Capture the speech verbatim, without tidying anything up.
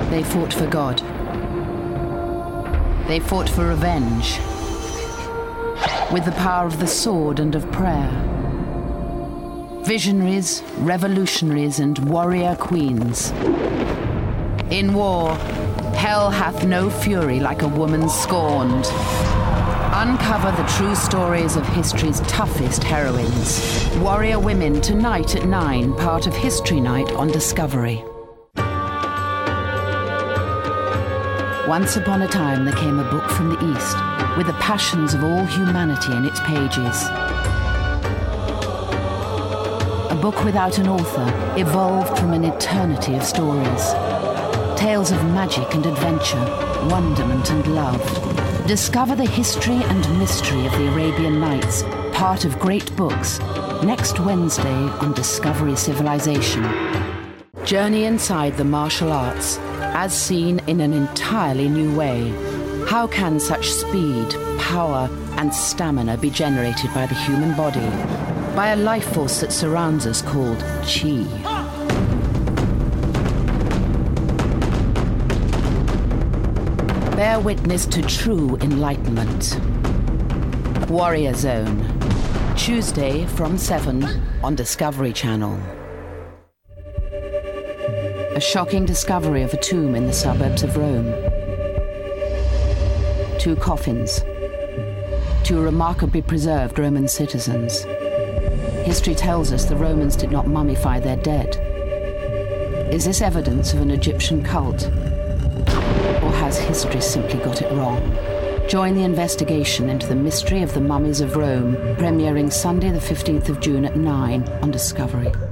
They fought for God. They fought for revenge. With the power of the sword and of prayer. Visionaries, revolutionaries, and warrior queens. In war, hell hath no fury like a woman scorned. Uncover the true stories of history's toughest heroines. Warrior Women, tonight at nine, part of History Night on Discovery. Once upon a time there came a book from the East, with the passions of all humanity in its pages. A book without an author, evolved from an eternity of stories. Tales of magic and adventure, wonderment and love. Discover the history and mystery of the Arabian Nights, part of Great Books, next Wednesday on Discovery Civilization. Journey inside the martial arts, as seen in an entirely new way. How can such speed, power, and stamina be generated by the human body? By a life force that surrounds us called Qi. Bear witness to true enlightenment. Warrior Zone. Tuesday from seven on Discovery Channel. A shocking discovery of a tomb in the suburbs of Rome. Two coffins. Two remarkably preserved Roman citizens. History tells us the Romans did not mummify their dead. Is this evidence of an Egyptian cult? Or has history simply got it wrong? Join the investigation into the mystery of the mummies of Rome, premiering Sunday the fifteenth of June at nine on Discovery.